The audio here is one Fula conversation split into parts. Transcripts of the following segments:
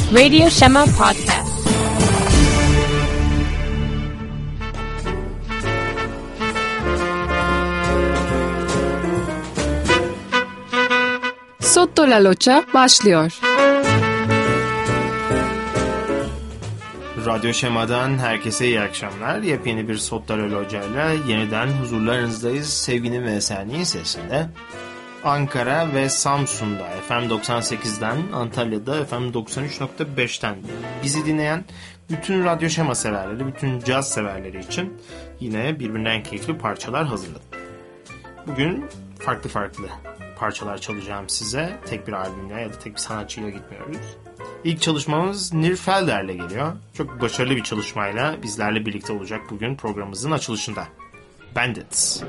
Radio Shema Podcast. Sotto la Locha başlıyor. Radyo Şema'dan herkese iyi akşamlar. Yepyeni bir Sotto la Locha ile yeniden huzurlarınızdayız. Sevginin ve Esenliğin sesinde. Ankara ve Samsun'da FM 98'den, Antalya'da FM 93.5'ten bizi dinleyen bütün Radyo Şema severleri, bütün caz severleri için yine birbirinden keyifli parçalar hazırladım. Bugün farklı parçalar çalacağım size. Tek bir albümle ya da tek bir sanatçıyla gitmiyoruz. İlk çalışmamız Nir Felder'le geliyor. Çok başarılı bir çalışmayla bizlerle birlikte olacak bugün programımızın açılışında. Bandits.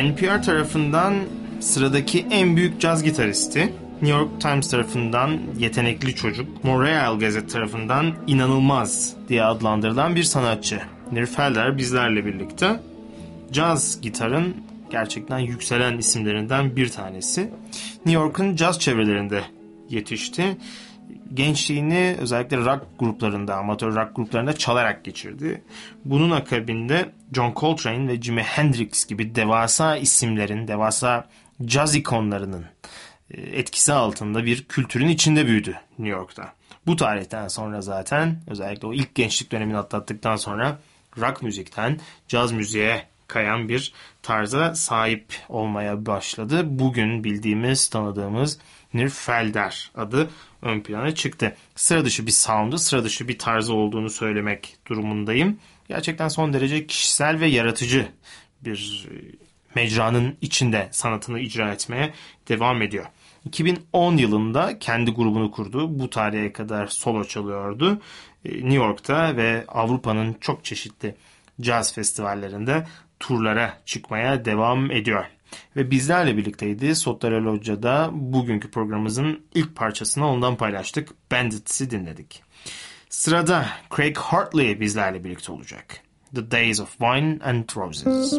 NPR tarafından sıradaki en büyük caz gitaristi, New York Times tarafından yetenekli çocuk, Montreal Gazette tarafından inanılmaz diye adlandırılan bir sanatçı. Nir Felder bizlerle birlikte. Caz gitarın gerçekten yükselen isimlerinden bir tanesi. New York'un caz çevrelerinde yetişti. Gençliğini özellikle rock gruplarında, amatör rock gruplarında çalarak geçirdi. Bunun akabinde John Coltrane ve Jimi Hendrix gibi devasa isimlerin, devasa caz ikonlarının etkisi altında bir kültürün içinde büyüdü New York'ta. Bu tarihten sonra zaten özellikle o ilk gençlik dönemini atlattıktan sonra rock müzikten caz müziğe kayan bir tarza sahip olmaya başladı. Bugün bildiğimiz, tanıdığımız Nir Felder adı ön plana çıktı. Sıra dışı bir sound'u, sıra dışı bir tarzı olduğunu söylemek durumundayım. Gerçekten son derece kişisel ve yaratıcı bir mecranın içinde sanatını icra etmeye devam ediyor. 2010 yılında kendi grubunu kurdu. Bu tarihe kadar solo çalıyordu. New York'ta ve Avrupa'nın çok çeşitli caz festivallerinde turlara çıkmaya devam ediyor. Ve bizlerle birlikteydi. Sotero Loggia'da bugünkü programımızın ilk parçasını ondan paylaştık. Bandits'i dinledik. Sırada Craig Hartley bizlerle birlikte olacak. The Days of Wine and Roses.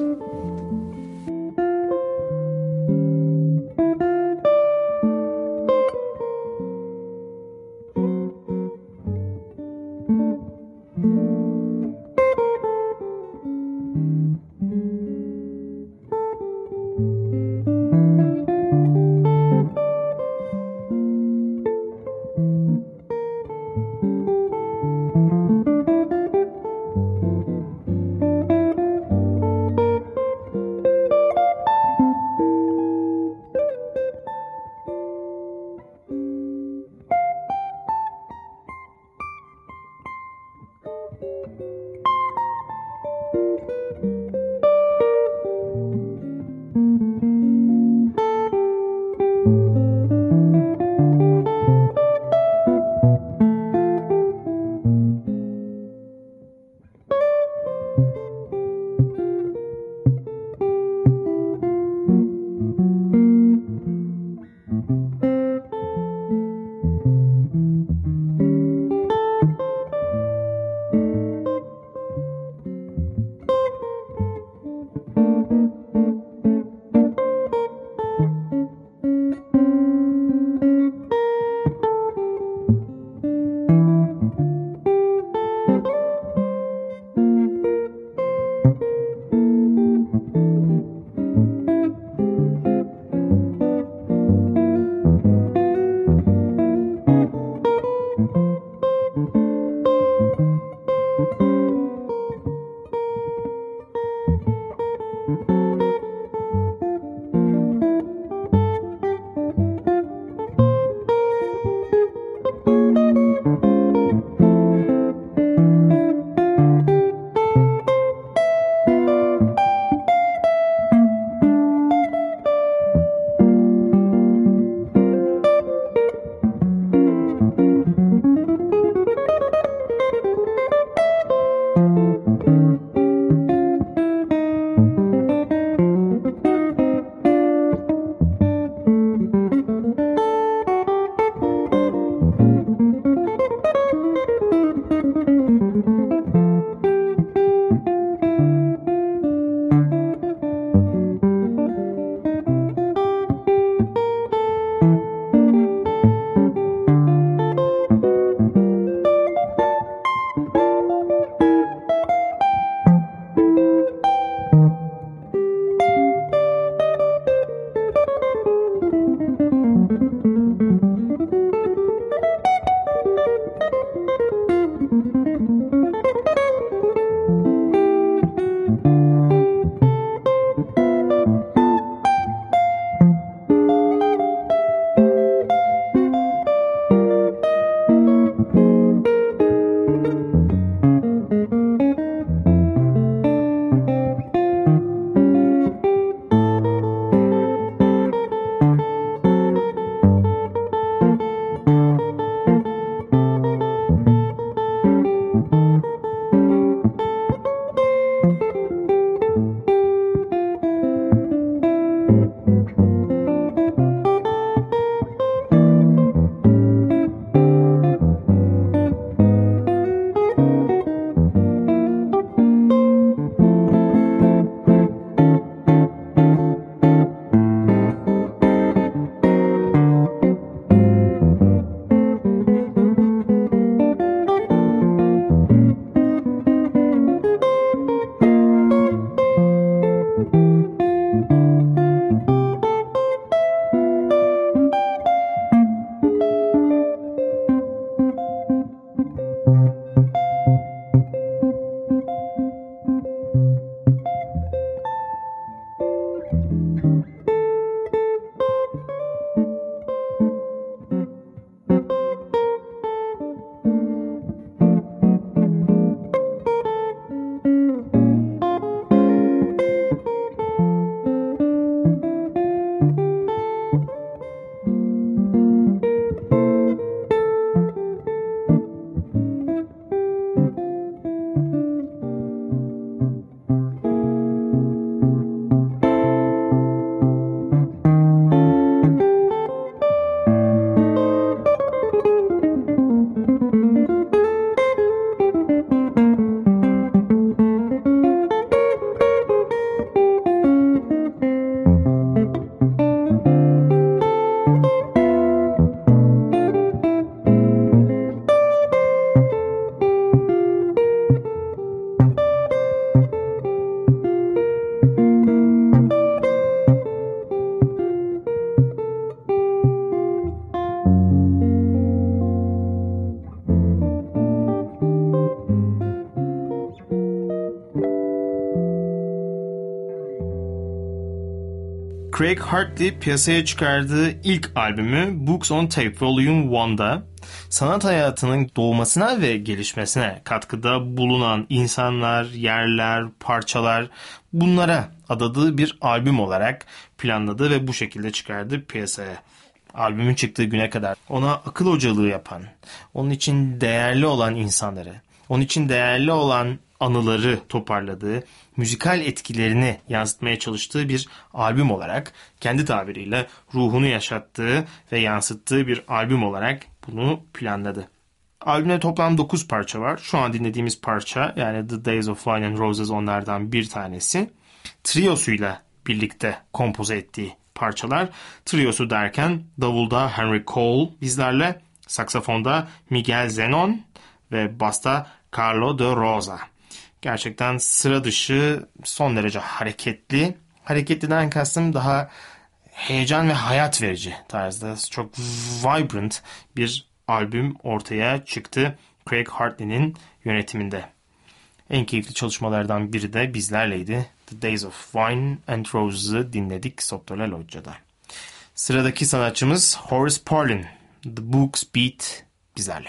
Craig Hartley piyasaya çıkardığı ilk albümü Books on Tape Volume 1'da sanat hayatının doğmasına ve gelişmesine katkıda bulunan insanlar, yerler, parçalar, bunlara adadığı bir albüm olarak planladı ve bu şekilde çıkardı piyasaya. Albümün çıktığı güne kadar ona akıl hocalığı yapan, onun için değerli olan insanları, onun için değerli olan anıları toparladığı, müzikal etkilerini yansıtmaya çalıştığı bir albüm olarak, kendi tabiriyle ruhunu yaşattığı ve yansıttığı bir albüm olarak bunu planladı. Albümde toplam 9 parça var. Şu an dinlediğimiz parça, yani The Days of Wine and Roses onlardan bir tanesi. Triosuyla birlikte kompoze ettiği parçalar. Triosu derken davulda Henry Cole bizlerle, saksafonda Miguel Zenon ve basta Carlo de Rosa. Gerçekten sıra dışı, son derece hareketli. Hareketliden kastım daha heyecan ve hayat verici tarzda, çok vibrant bir albüm ortaya çıktı Craig Hartley'nin yönetiminde. En keyifli çalışmalardan biri de bizlerleydi. The Days of Wine and Roses'ı dinledik Sotto La Loggia'da. Sıradaki sanatçımız Horace Parlan. The Books Beat bizlerle.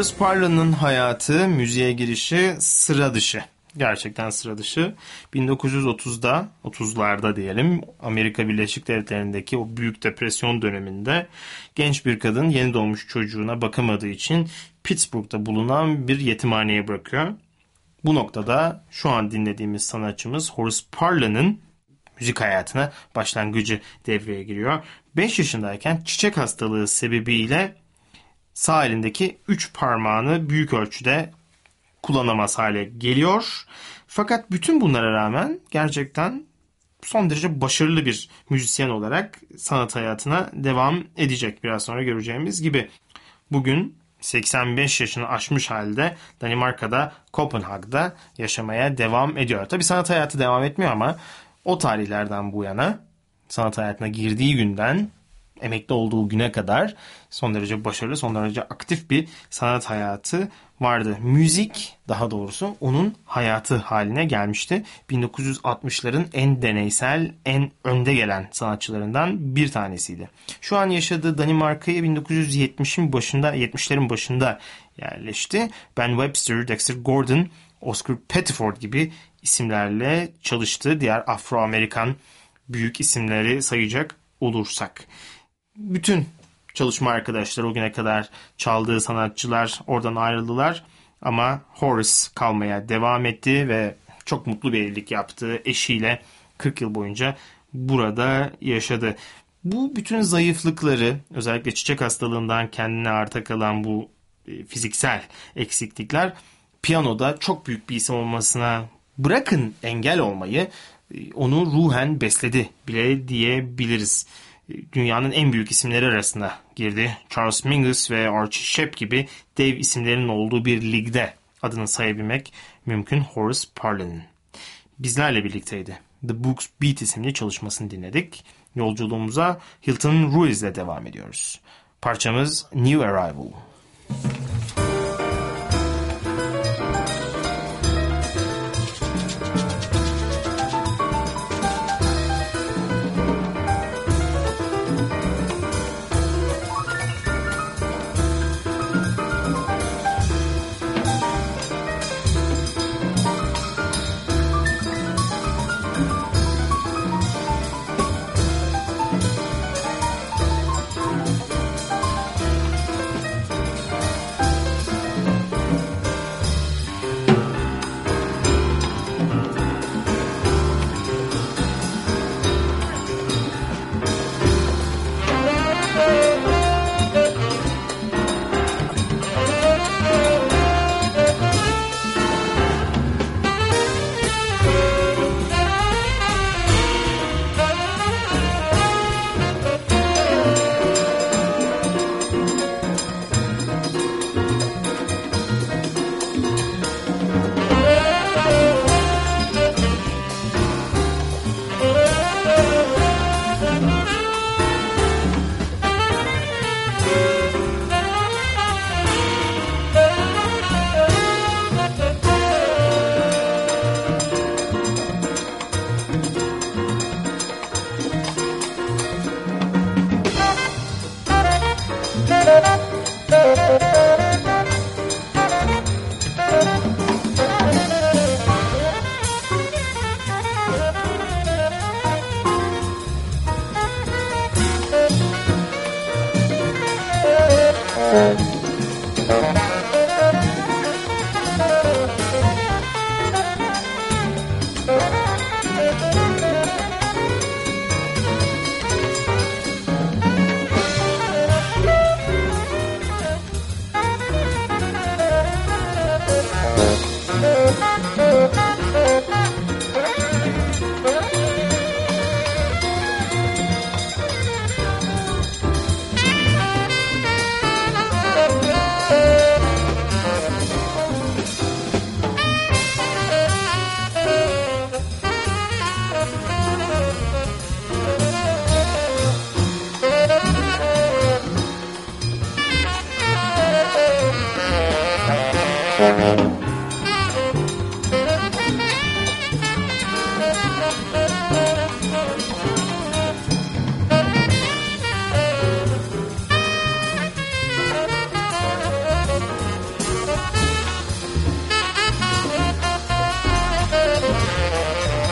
Horace Parlan'ın hayatı, müziğe girişi sıra dışı. Gerçekten sıra dışı. 1930'da, 30'larda diyelim, Amerika Birleşik Devletleri'ndeki o büyük depresyon döneminde genç bir kadın yeni doğmuş çocuğuna bakamadığı için Pittsburgh'da bulunan bir yetimhaneye bırakıyor. Bu noktada şu an dinlediğimiz sanatçımız Horace Parlan'ın müzik hayatına başlangıcı devreye giriyor. 5 yaşındayken çiçek hastalığı sebebiyle sağ elindeki 3 parmağını büyük ölçüde kullanamaz hale geliyor. Fakat bütün bunlara rağmen gerçekten son derece başarılı bir müzisyen olarak sanat hayatına devam edecek. Biraz sonra göreceğimiz gibi. Bugün 85 yaşını aşmış halde Danimarka'da, Kopenhag'da yaşamaya devam ediyor. Tabii sanat hayatı devam etmiyor ama o tarihlerden bu yana sanat hayatına girdiği günden emekli olduğu güne kadar son derece başarılı, son derece aktif bir sanat hayatı vardı. Müzik, daha doğrusu onun hayatı haline gelmişti. 1960'ların en deneysel, en önde gelen sanatçılarından bir tanesiydi. Şu an yaşadığı Danimarka'ya 1970'lerin başında yerleşti. Ben Webster, Dexter Gordon, Oscar Pettiford gibi isimlerle çalıştı. Diğer Afro-Amerikan büyük isimleri sayacak olursak. Bütün çalışma arkadaşları, o güne kadar çaldığı sanatçılar oradan ayrıldılar. Ama Horace kalmaya devam etti ve çok mutlu bir evlilik yaptı. Eşiyle 40 yıl boyunca burada yaşadı. Bu bütün zayıflıkları, özellikle çiçek hastalığından kendine arta kalan bu fiziksel eksiklikler piyanoda çok büyük bir isim olmasına, bırakın engel olmayı, onu ruhen besledi bile diyebiliriz. Dünyanın en büyük isimleri arasına girdi. Charles Mingus ve Archie Shepp gibi dev isimlerin olduğu bir ligde adını sayabilmek mümkün Horace Parlan'ın. Bizlerle birlikteydi. The Book's Beat isimli çalışmasını dinledik. Yolculuğumuza Hilton Ruiz ile devam ediyoruz. Parçamız New Arrival.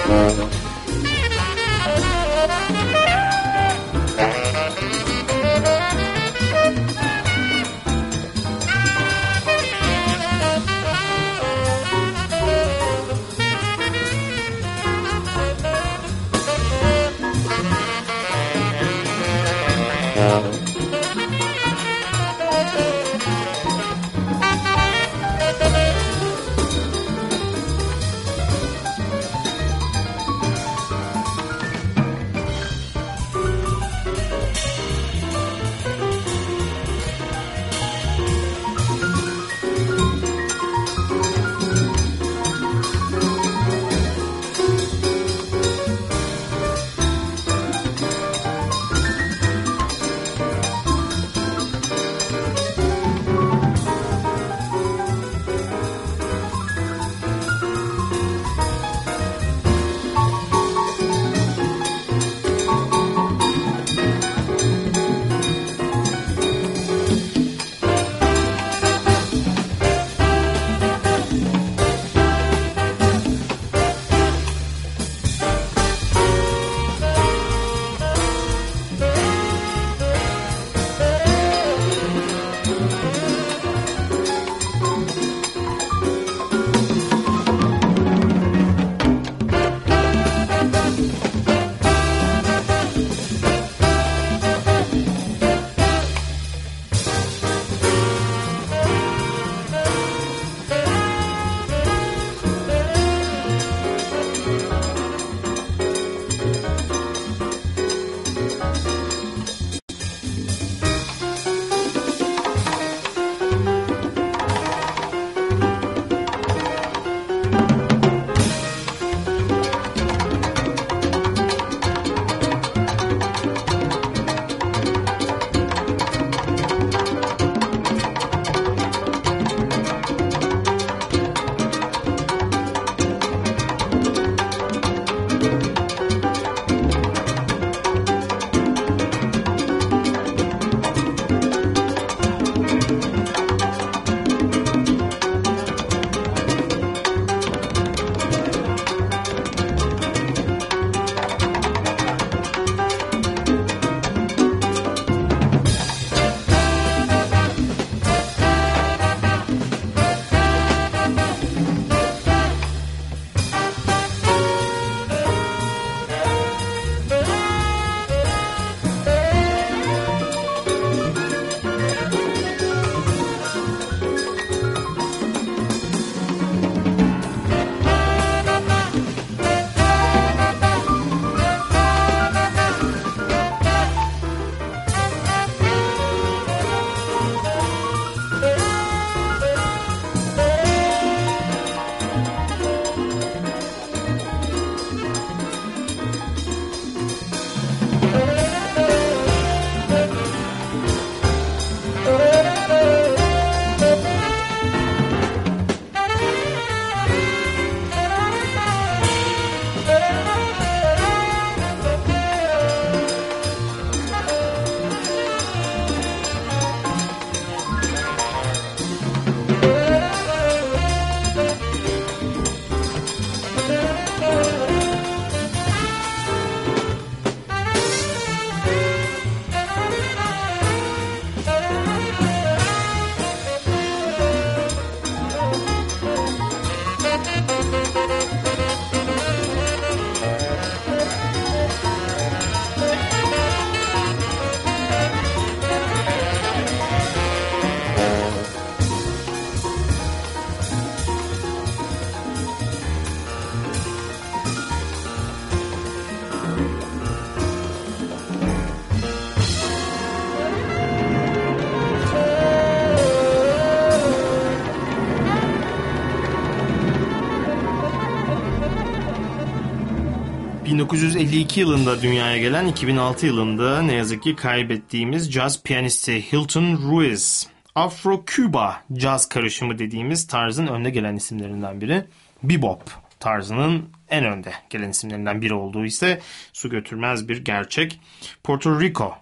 1952 yılında dünyaya gelen, 2006 yılında ne yazık ki kaybettiğimiz caz piyanisti Hilton Ruiz. Afro-Küba caz karışımı dediğimiz tarzın önde gelen isimlerinden biri. Bebop tarzının en önde gelen isimlerinden biri olduğu ise su götürmez bir gerçek. Porto Rico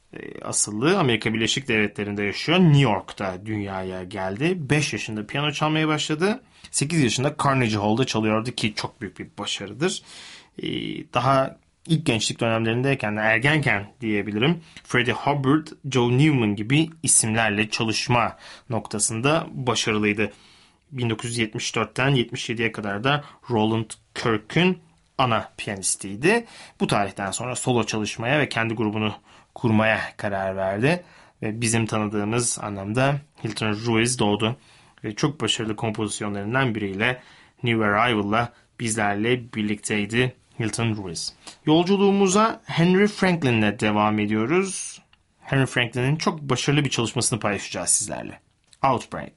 asıllı Amerika Birleşik Devletleri'nde yaşıyor. New York'ta dünyaya geldi. 5 yaşında piyano çalmaya başladı. 8 yaşında Carnegie Hall'da çalıyordu ki çok büyük bir başarıdır. Daha ilk gençlik dönemlerindeyken, ergenken diyebilirim, Freddie Hubbard, Joe Newman gibi isimlerle çalışma noktasında başarılıydı. 1974'ten 77'ye kadar da Roland Kirk'ün ana piyanistiydi. Bu tarihten sonra solo çalışmaya ve kendi grubunu kurmaya karar verdi. Ve bizim tanıdığımız anlamda Hilton Ruiz doğdu. Ve çok başarılı kompozisyonlarından biriyle New Arrival'la bizlerle birlikteydi Hilton Ruiz. Yolculuğumuza Henry Franklin'le devam ediyoruz. Henry Franklin'in çok başarılı bir çalışmasını paylaşacağız sizlerle. Outbreak.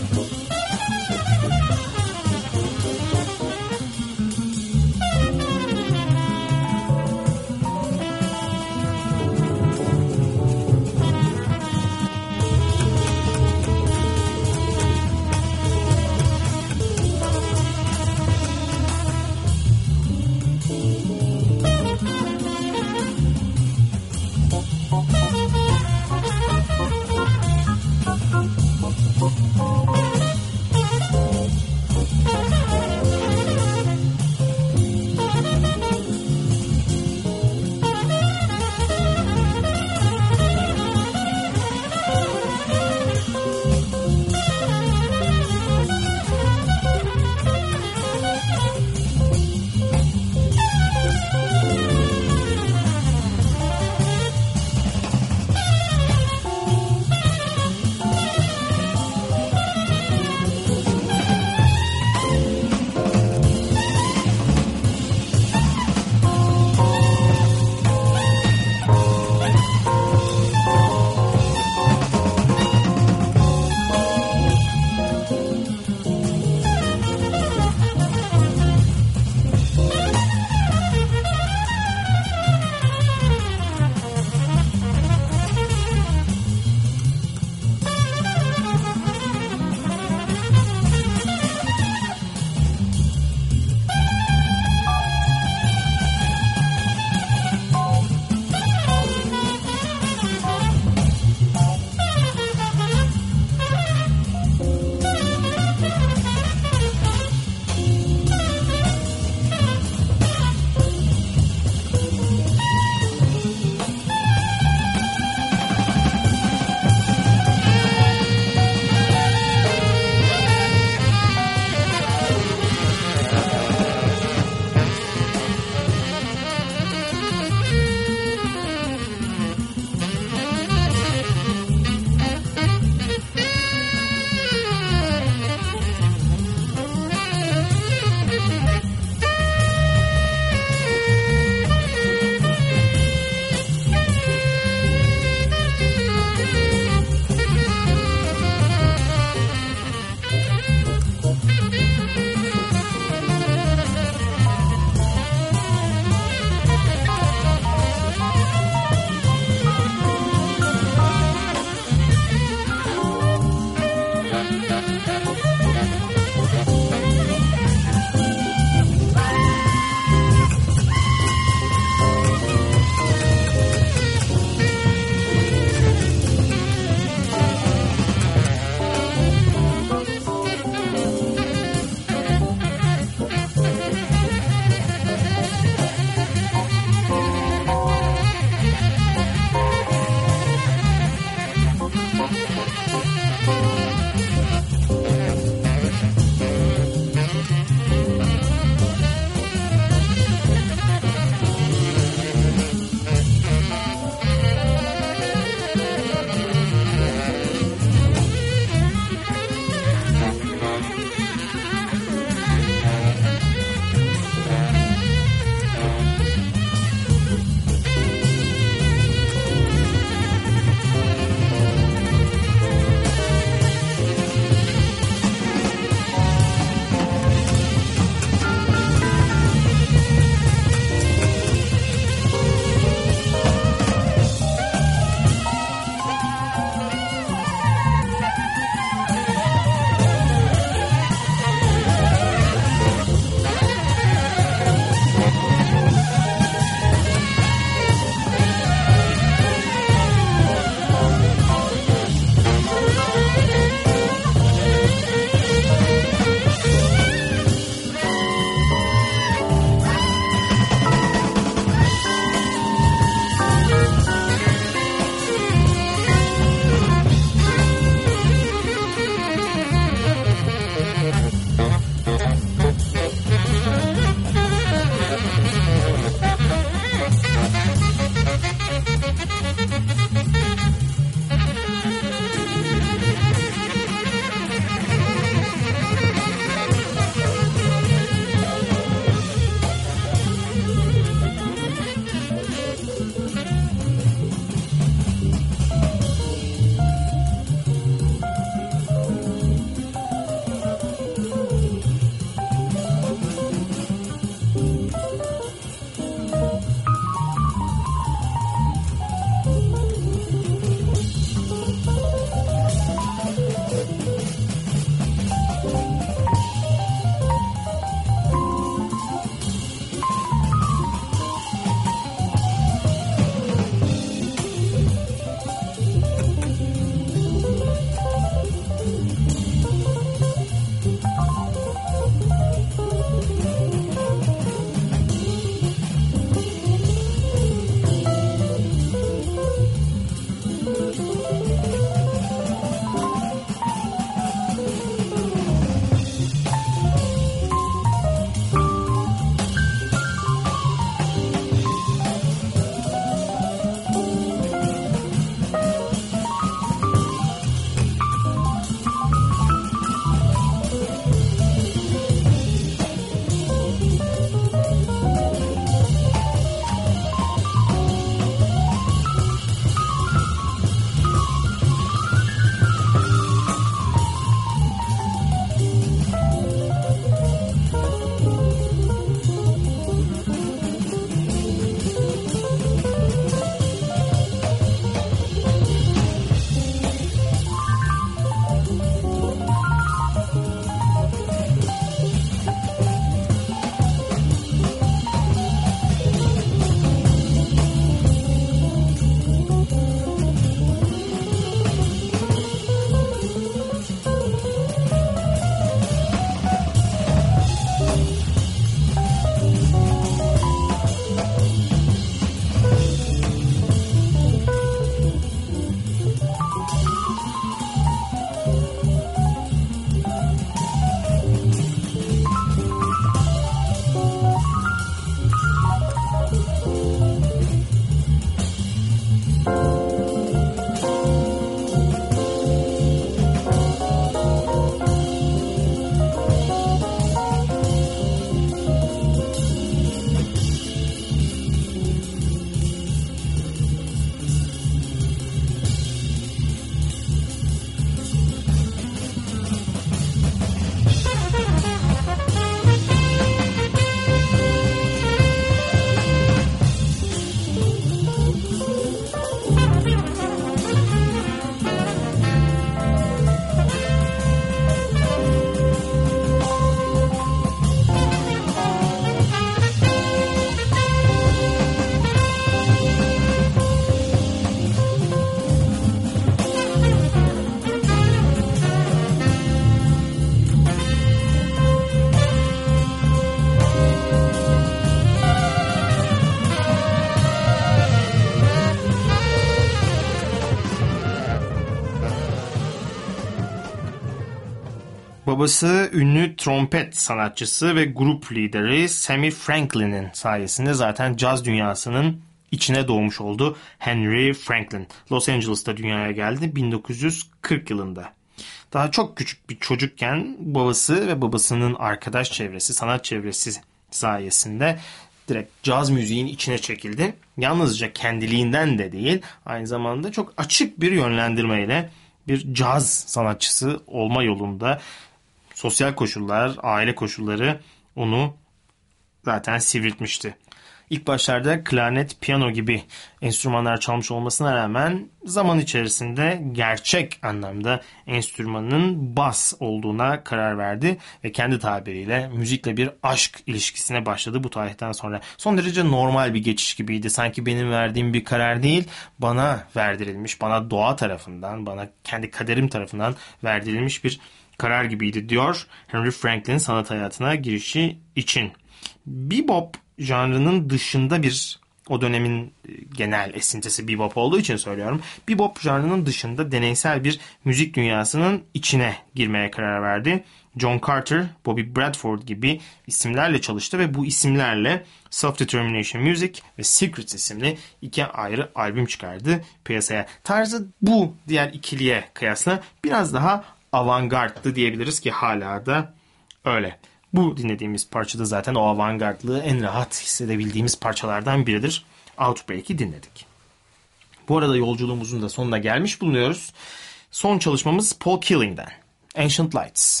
Babası ünlü trompet sanatçısı ve grup lideri Sammy Franklin'in sayesinde zaten caz dünyasının içine doğmuş oldu. Henry Franklin Los Angeles'ta dünyaya geldi 1940 yılında. Daha çok küçük bir çocukken babası ve babasının arkadaş çevresi, sanat çevresi sayesinde direkt caz müziğin içine çekildi. Yalnızca kendiliğinden de değil, aynı zamanda çok açık bir yönlendirmeyle bir caz sanatçısı olma yolunda sosyal koşullar, aile koşulları onu zaten sivriltmişti. İlk başlarda klarnet, piyano gibi enstrümanlar çalmış olmasına rağmen zaman içerisinde gerçek anlamda enstrümanın bas olduğuna karar verdi ve kendi tabiriyle müzikle bir aşk ilişkisine başladı bu tarihten sonra. Son derece normal bir geçiş gibiydi. Sanki benim verdiğim bir karar değil, bana verdirilmiş, bana doğa tarafından, bana kendi kaderim tarafından verdirilmiş bir karar gibiydi diyor Henry Franklin sanat hayatına girişi için. Bebop janrının dışında bir, o dönemin genel esintisi bebop olduğu için söylüyorum. Bebop janrının dışında deneysel bir müzik dünyasının içine girmeye karar verdi. John Carter, Bobby Bradford gibi isimlerle çalıştı ve bu isimlerle Self-Determination Music ve Secrets isimli iki ayrı albüm çıkardı piyasaya. Tarzı bu diğer ikiliye kıyasla biraz daha avantgardlı diyebiliriz ki hala da öyle. Bu dinlediğimiz parçada zaten o avantgardlığı en rahat hissedebildiğimiz parçalardan biridir. Outbreak'i dinledik. Bu arada yolculuğumuzun da sonuna gelmiş bulunuyoruz. Son çalışmamız Paul Killing'den. Ancient Lights.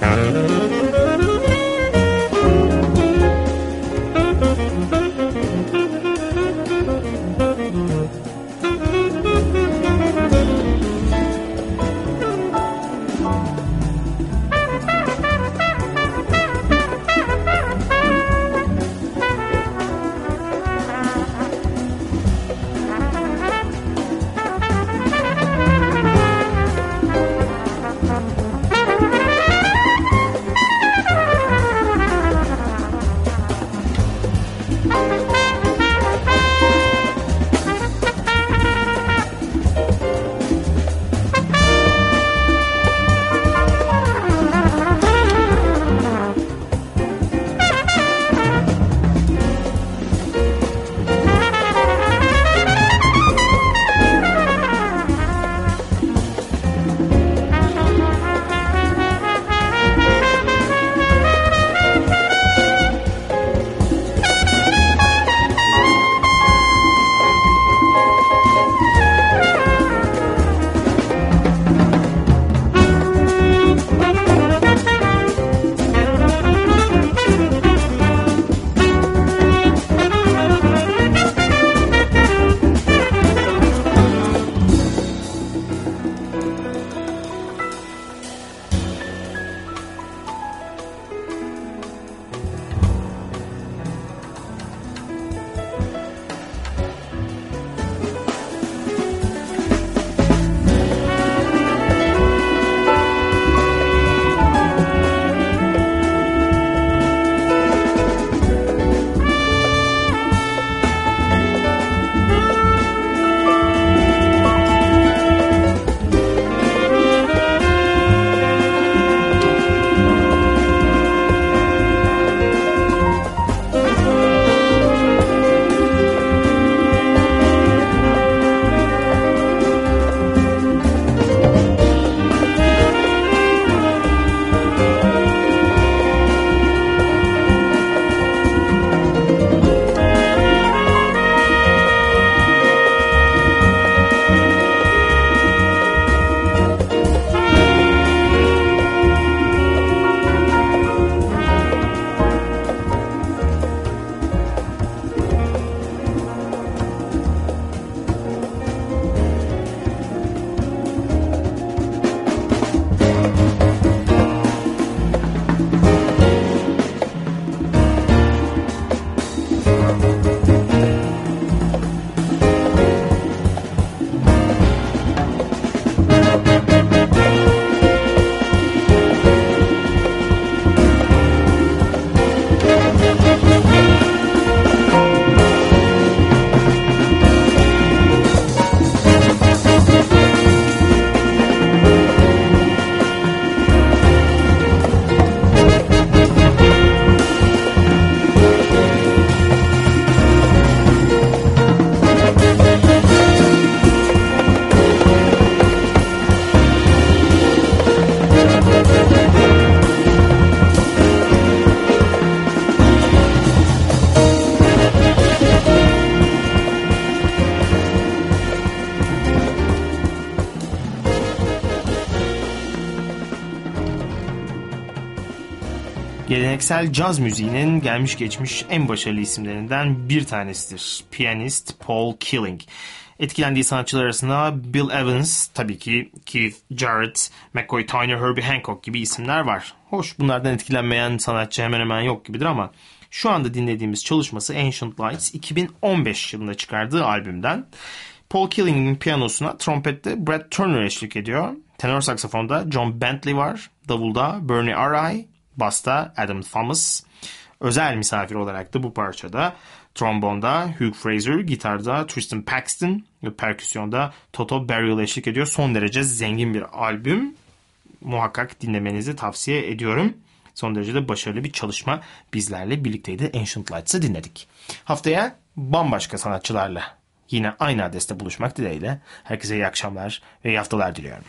Geleneksel caz müziğinin gelmiş geçmiş en başarılı isimlerinden bir tanesidir. Piyanist Paul Killing. Etkilendiği sanatçılar arasında Bill Evans, tabii ki Keith Jarrett, McCoy Tyner, Herbie Hancock gibi isimler var. Hoş, bunlardan etkilenmeyen sanatçı hemen hemen yok gibidir ama şu anda dinlediğimiz çalışması Ancient Lights 2015 yılında çıkardığı albümden. Paul Killing'in piyanosuna trompette Brad Turner eşlik ediyor. Tenor saksafonda John Bentley var. Davulda Bernie Arai, basta Adam Thomas. Özel misafir olarak da bu parçada trombonda Hugh Fraser, gitarda Tristan Paxton ve perküsyonda Toto Burial eşlik ediyor. Son derece zengin bir albüm. Muhakkak dinlemenizi tavsiye ediyorum. Son derece de başarılı bir çalışma bizlerle birlikteydi. Ancient Lights'ı dinledik. Haftaya bambaşka sanatçılarla yine aynı adreste buluşmak dileğiyle. Herkese iyi akşamlar ve iyi haftalar diliyorum.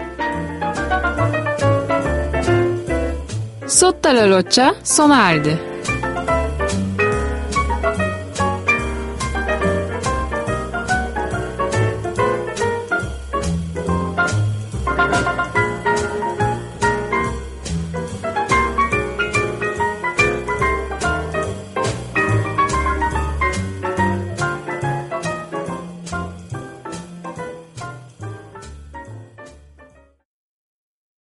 Sotto la Roccia sona erdi.